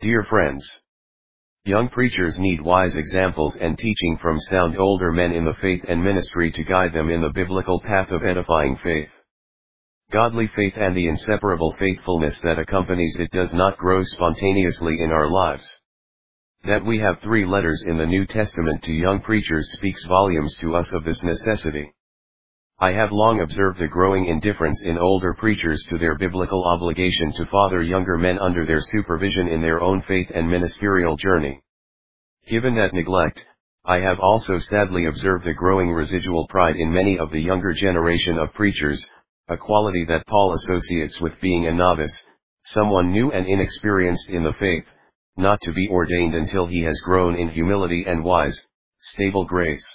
Dear friends, young preachers need wise examples and teaching from sound older men in the faith and ministry to guide them in the biblical path of edifying faith. Godly faith and the inseparable faithfulness that accompanies it does not grow spontaneously in our lives. That we have 3 letters in the New Testament to young preachers speaks volumes to us of this necessity. I have long observed a growing indifference in older preachers to their biblical obligation to father younger men under their supervision in their own faith and ministerial journey. Given that neglect, I have also sadly observed a growing residual pride in many of the younger generation of preachers, a quality that Paul associates with being a novice, someone new and inexperienced in the faith, not to be ordained until he has grown in humility and wise, stable grace.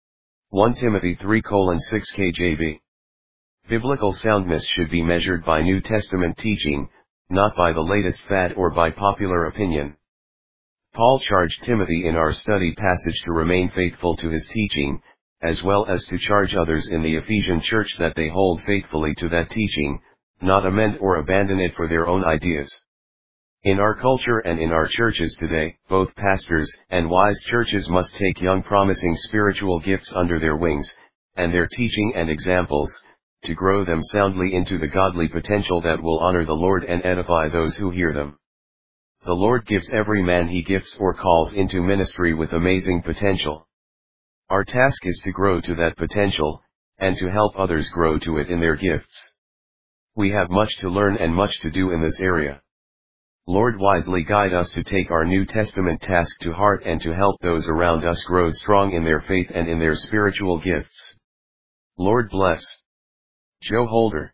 1 Timothy 3:6 KJV. Biblical soundness should be measured by New Testament teaching, not by the latest fad or by popular opinion. Paul charged Timothy in our study passage to remain faithful to his teaching, as well as to charge others in the Ephesian church that they hold faithfully to that teaching, not amend or abandon it for their own ideas. In our culture and in our churches today, both pastors and wise churches must take young promising spiritual gifts under their wings, and their teaching and examples, to grow them soundly into the godly potential that will honor the Lord and edify those who hear them. The Lord gives every man he gifts or calls into ministry with amazing potential. Our task is to grow to that potential, and to help others grow to it in their gifts. We have much to learn and much to do in this area. Lord, wisely guide us to take our New Testament task to heart and to help those around us grow strong in their faith and in their spiritual gifts. Lord bless. Joe Holder.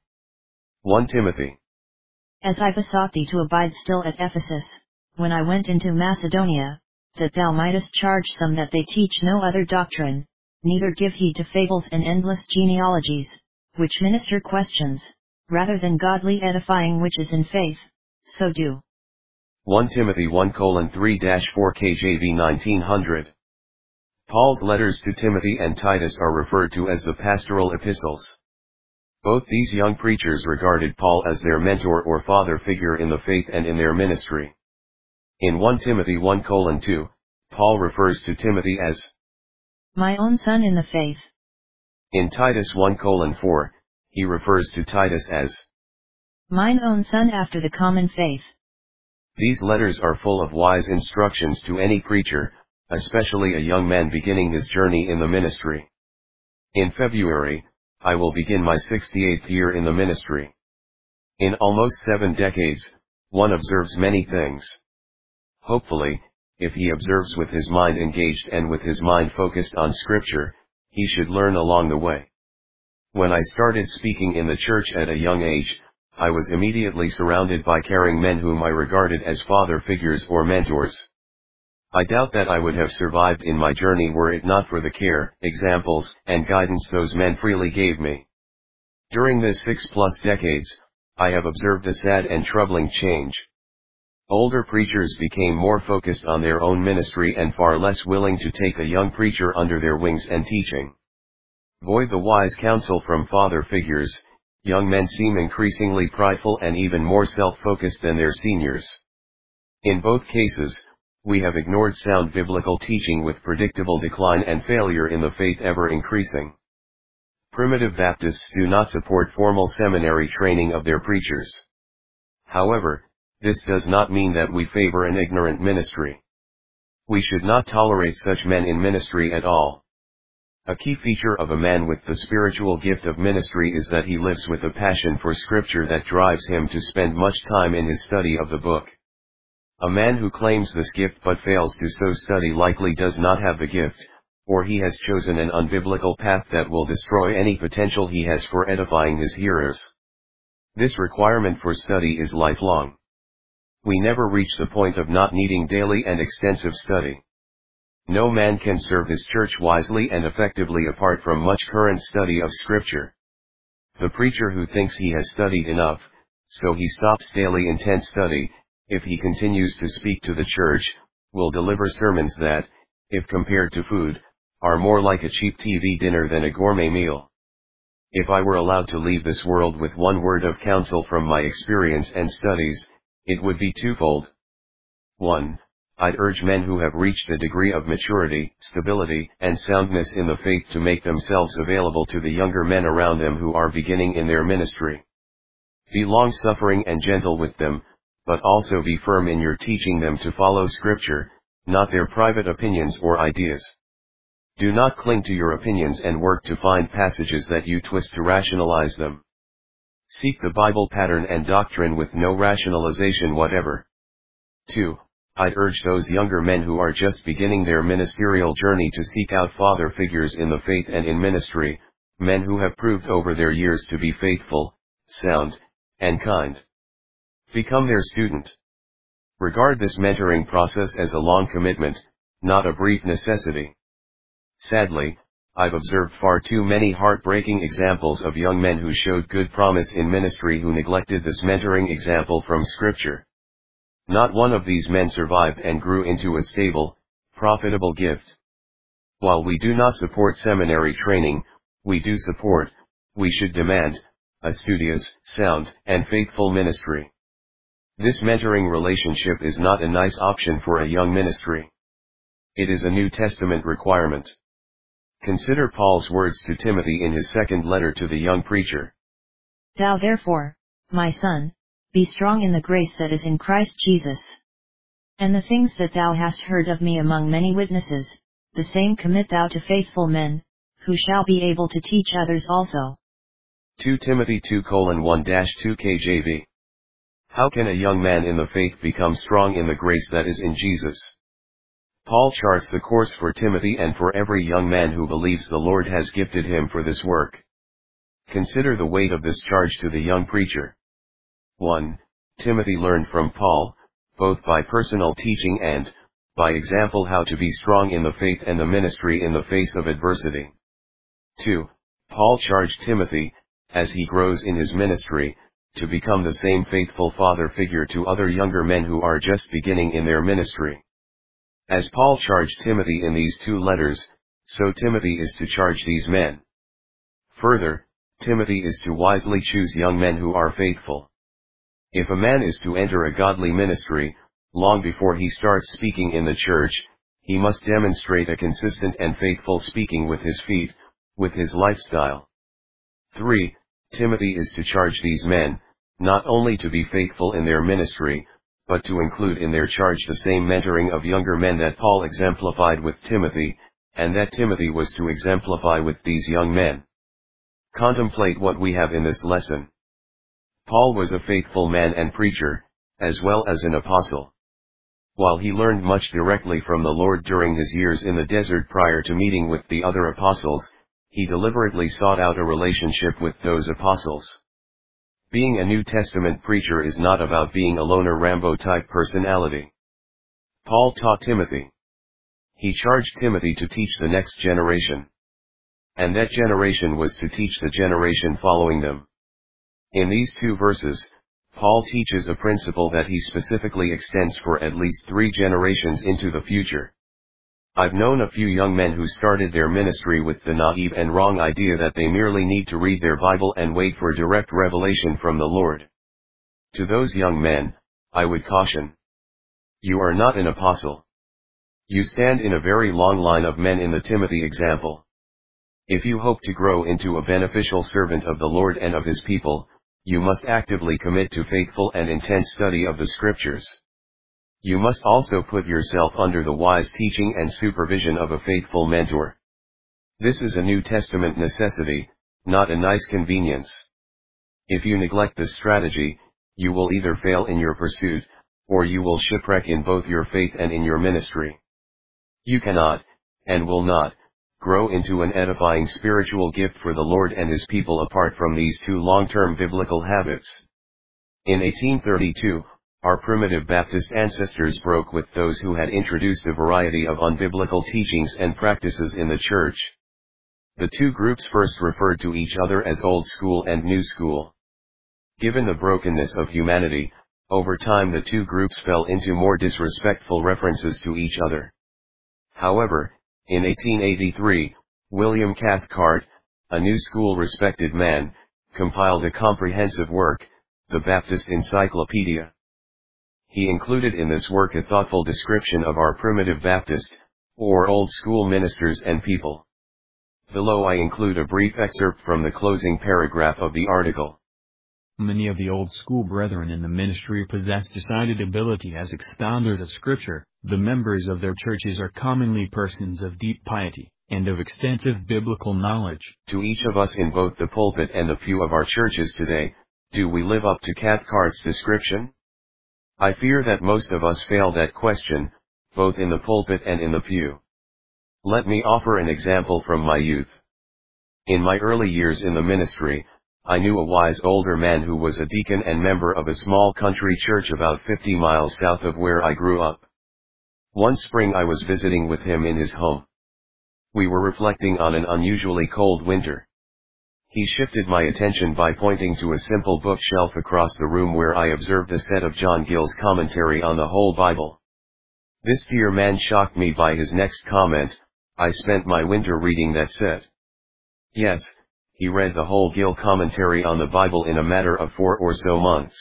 1 Timothy. As I besought thee to abide still at Ephesus, when I went into Macedonia, that thou mightest charge some that they teach no other doctrine, neither give heed to fables and endless genealogies, which minister questions, rather than godly edifying which is in faith, so do. 1 Timothy 1:3-4 KJV 1900. Paul's letters to Timothy and Titus are referred to as the pastoral epistles. Both these young preachers regarded Paul as their mentor or father figure in the faith and in their ministry. In 1 Timothy 1:2, Paul refers to Timothy as my own son in the faith. In Titus 1:4, he refers to Titus as mine own son after the common faith. These letters are full of wise instructions to any preacher, especially a young man beginning his journey in the ministry. In February, I will begin my 68th year in the ministry. In almost 7 decades, one observes many things. Hopefully, if he observes with his mind engaged and with his mind focused on Scripture, he should learn along the way. When I started speaking in the church at a young age, I was immediately surrounded by caring men whom I regarded as father figures or mentors. I doubt that I would have survived in my journey were it not for the care, examples, and guidance those men freely gave me. During this 6+ decades, I have observed a sad and troubling change. Older preachers became more focused on their own ministry and far less willing to take a young preacher under their wings and teaching. Void the wise counsel from father figures, young men seem increasingly prideful and even more self-focused than their seniors. In both cases, we have ignored sound biblical teaching with predictable decline and failure in the faith ever increasing. Primitive Baptists do not support formal seminary training of their preachers. However, this does not mean that we favor an ignorant ministry. We should not tolerate such men in ministry at all. A key feature of a man with the spiritual gift of ministry is that he lives with a passion for Scripture that drives him to spend much time in his study of the book. A man who claims this gift but fails to so study likely does not have the gift, or he has chosen an unbiblical path that will destroy any potential he has for edifying his hearers. This requirement for study is lifelong. We never reach the point of not needing daily and extensive study. No man can serve his church wisely and effectively apart from much current study of Scripture. The preacher who thinks he has studied enough, so he stops daily intense study, if he continues to speak to the church, will deliver sermons that, if compared to food, are more like a cheap TV dinner than a gourmet meal. If I were allowed to leave this world with one word of counsel from my experience and studies, it would be twofold. 1. I'd urge men who have reached a degree of maturity, stability, and soundness in the faith to make themselves available to the younger men around them who are beginning in their ministry. Be long-suffering and gentle with them, but also be firm in your teaching them to follow Scripture, not their private opinions or ideas. Do not cling to your opinions and work to find passages that you twist to rationalize them. Seek the Bible pattern and doctrine with no rationalization whatever. 2. I'd urge those younger men who are just beginning their ministerial journey to seek out father figures in the faith and in ministry, men who have proved over their years to be faithful, sound, and kind. Become their student. Regard this mentoring process as a long commitment, not a brief necessity. Sadly, I've observed far too many heartbreaking examples of young men who showed good promise in ministry who neglected this mentoring example from Scripture. Not one of these men survived and grew into a stable, profitable gift. While we do not support seminary training, we should demand, a studious, sound, and faithful ministry. This mentoring relationship is not a nice option for a young ministry. It is a New Testament requirement. Consider Paul's words to Timothy in his second letter to the young preacher. Thou therefore, my son, be strong in the grace that is in Christ Jesus. And the things that thou hast heard of me among many witnesses, the same commit thou to faithful men, who shall be able to teach others also. 2 Timothy 2:1-2 KJV. How can a young man in the faith become strong in the grace that is in Jesus? Paul charts the course for Timothy and for every young man who believes the Lord has gifted him for this work. Consider the weight of this charge to the young preacher. 1. Timothy learned from Paul, both by personal teaching and, by example, how to be strong in the faith and the ministry in the face of adversity. 2. Paul charged Timothy, as he grows in his ministry, to become the same faithful father figure to other younger men who are just beginning in their ministry. As Paul charged Timothy in these two letters, so Timothy is to charge these men. Further, Timothy is to wisely choose young men who are faithful. If a man is to enter a godly ministry, long before he starts speaking in the church, he must demonstrate a consistent and faithful speaking with his feet, with his lifestyle. 3. Timothy is to charge these men, not only to be faithful in their ministry, but to include in their charge the same mentoring of younger men that Paul exemplified with Timothy, and that Timothy was to exemplify with these young men. Contemplate what we have in this lesson. Paul was a faithful man and preacher, as well as an apostle. While he learned much directly from the Lord during his years in the desert prior to meeting with the other apostles, he deliberately sought out a relationship with those apostles. Being a New Testament preacher is not about being a loner Rambo-type personality. Paul taught Timothy. He charged Timothy to teach the next generation. And that generation was to teach the generation following them. In these two verses, Paul teaches a principle that he specifically extends for at least 3 generations into the future. I've known a few young men who started their ministry with the naive and wrong idea that they merely need to read their Bible and wait for direct revelation from the Lord. To those young men, I would caution. You are not an apostle. You stand in a very long line of men in the Timothy example. If you hope to grow into a beneficial servant of the Lord and of His people, you must actively commit to faithful and intense study of the Scriptures. You must also put yourself under the wise teaching and supervision of a faithful mentor. This is a New Testament necessity, not a nice convenience. If you neglect this strategy, you will either fail in your pursuit, or you will shipwreck in both your faith and in your ministry. You cannot, and will not, grow into an edifying spiritual gift for the Lord and His people apart from these two long-term biblical habits. In 1832, our primitive Baptist ancestors broke with those who had introduced a variety of unbiblical teachings and practices in the church. The two groups first referred to each other as Old School and New School. Given the brokenness of humanity, over time the two groups fell into more disrespectful references to each other. However, in 1883, William Cathcart, a New School respected man, compiled a comprehensive work, the Baptist Encyclopedia. He included in this work a thoughtful description of our primitive Baptist, or old school ministers and people. Below I include a brief excerpt from the closing paragraph of the article. Many of the old school brethren in the ministry possess decided ability as expounders of Scripture. The members of their churches are commonly persons of deep piety, and of extensive biblical knowledge. To each of us in both the pulpit and the pew of our churches today, do we live up to Cathcart's description? I fear that most of us fail that question, both in the pulpit and in the pew. Let me offer an example from my youth. In my early years in the ministry, I knew a wise older man who was a deacon and member of a small country church about 50 miles south of where I grew up. One spring I was visiting with him in his home. We were reflecting on an unusually cold winter. He shifted my attention by pointing to a simple bookshelf across the room where I observed a set of John Gill's commentary on the whole Bible. This dear man shocked me by his next comment. I spent my winter reading that set. Yes, he read the whole Gill commentary on the Bible in a matter of 4 or so months.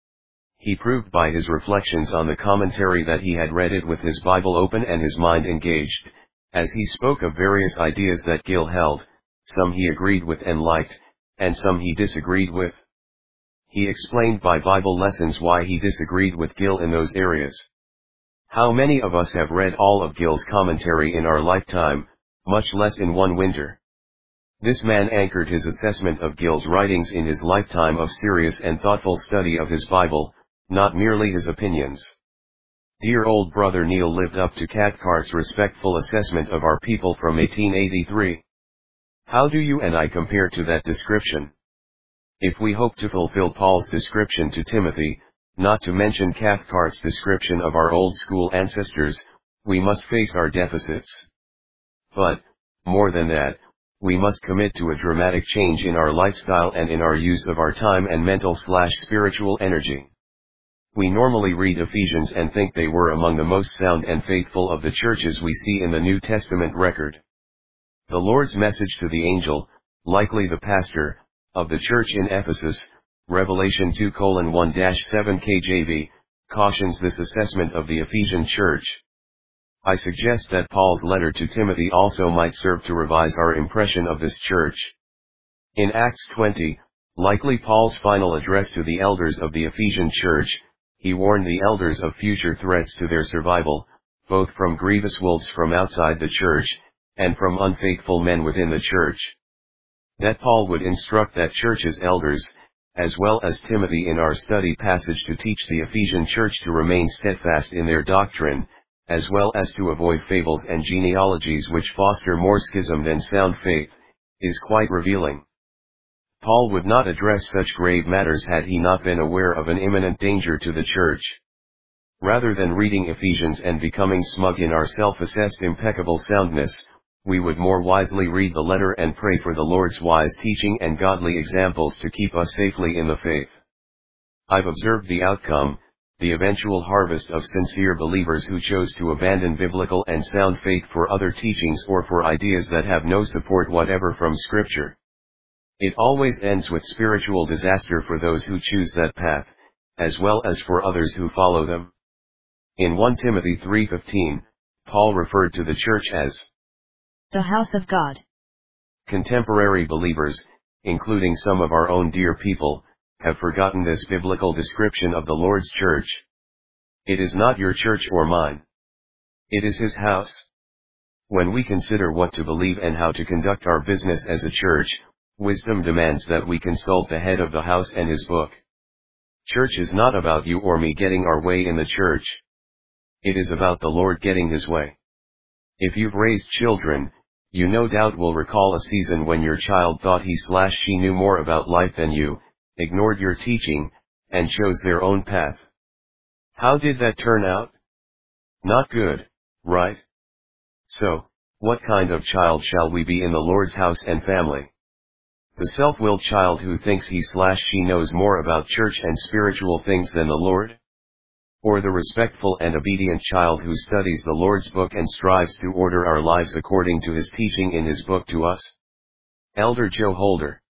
He proved by his reflections on the commentary that he had read it with his Bible open and his mind engaged, as he spoke of various ideas that Gill held. Some he agreed with and liked, and some he disagreed with. He explained by Bible lessons why he disagreed with Gill in those areas. How many of us have read all of Gill's commentary in our lifetime, much less in one winter? This man anchored his assessment of Gill's writings in his lifetime of serious and thoughtful study of his Bible, not merely his opinions. Dear old brother Neil lived up to Cathcart's respectful assessment of our people from 1883. How do you and I compare to that description? If we hope to fulfill Paul's description to Timothy, not to mention Cathcart's description of our old school ancestors, we must face our deficits. But, more than that, we must commit to a dramatic change in our lifestyle and in our use of our time and mental/spiritual energy. We normally read Ephesians and think they were among the most sound and faithful of the churches we see in the New Testament record. The Lord's message to the angel, likely the pastor, of the church in Ephesus, Revelation 2:1-7 KJV, cautions this assessment of the Ephesian church. I suggest that Paul's letter to Timothy also might serve to revise our impression of this church. In Acts 20, likely Paul's final address to the elders of the Ephesian church, he warned the elders of future threats to their survival, both from grievous wolves from outside the church, and from unfaithful men within the church. That Paul would instruct that church's elders, as well as Timothy in our study passage to teach the Ephesian church to remain steadfast in their doctrine, as well as to avoid fables and genealogies which foster more schism than sound faith, is quite revealing. Paul would not address such grave matters had he not been aware of an imminent danger to the church. Rather than reading Ephesians and becoming smug in our self-assessed impeccable soundness, we would more wisely read the letter and pray for the Lord's wise teaching and godly examples to keep us safely in the faith. I've observed the outcome, the eventual harvest of sincere believers who chose to abandon biblical and sound faith for other teachings or for ideas that have no support whatever from Scripture. It always ends with spiritual disaster for those who choose that path, as well as for others who follow them. In 1 Timothy 3:15, Paul referred to the church as the house of God. Contemporary believers, including some of our own dear people, have forgotten this biblical description of the Lord's church. It is not your church or mine. It is His house. When we consider what to believe and how to conduct our business as a church, wisdom demands that we consult the head of the house and his book. Church is not about you or me getting our way in the church. It is about the Lord getting His way. If you've raised children, you no doubt will recall a season when your child thought he/she knew more about life than you, ignored your teaching, and chose their own path. How did that turn out? Not good, right? So, what kind of child shall we be in the Lord's house and family? The self-willed child who thinks he/she knows more about church and spiritual things than the Lord? Or the respectful and obedient child who studies the Lord's book and strives to order our lives according to His teaching in His book to us? Elder Joe Holder.